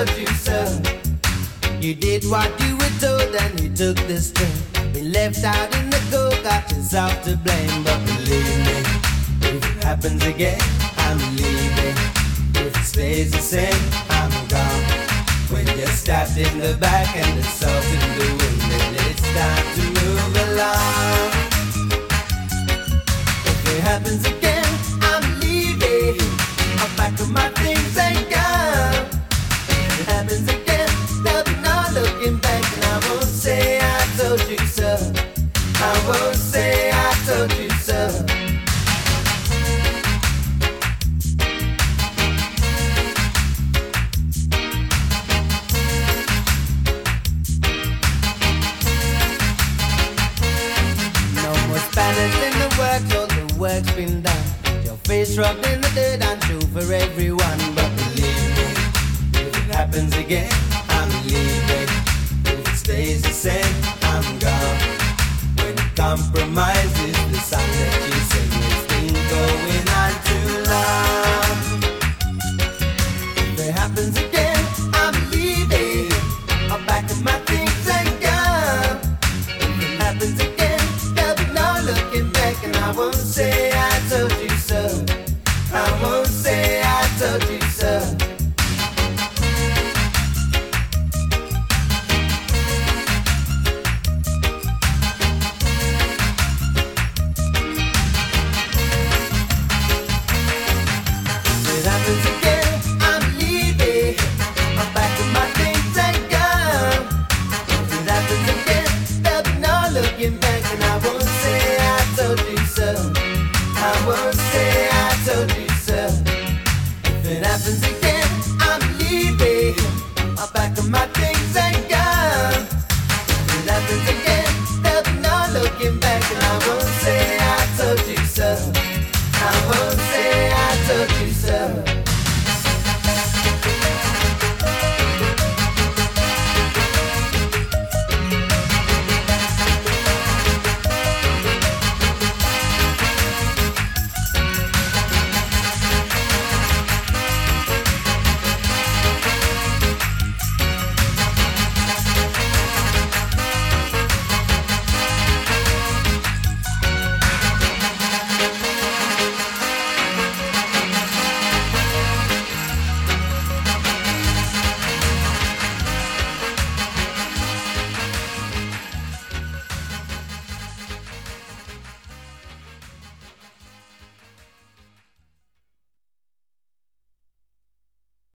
told you so. You did what you were told and you took the string. Been left out in the cold, got yourself to blame. But believe me, if it happens again, I'm leaving. If it stays the same, I'm gone. When you're stabbed in the back and the salt in the wind, then it's time to move along. If it happens again, I'm leaving. I'll pack up my things and go. If it happens again, there'll be no looking back. And I won't say I told you so. I won't say I told you so. Spanish in the works, all the work's been done. Your face rubbed in the dirt, I'm true for everyone. But believe me, if it happens again, I'm leaving. If it stays the same, I'm gone. When compromise is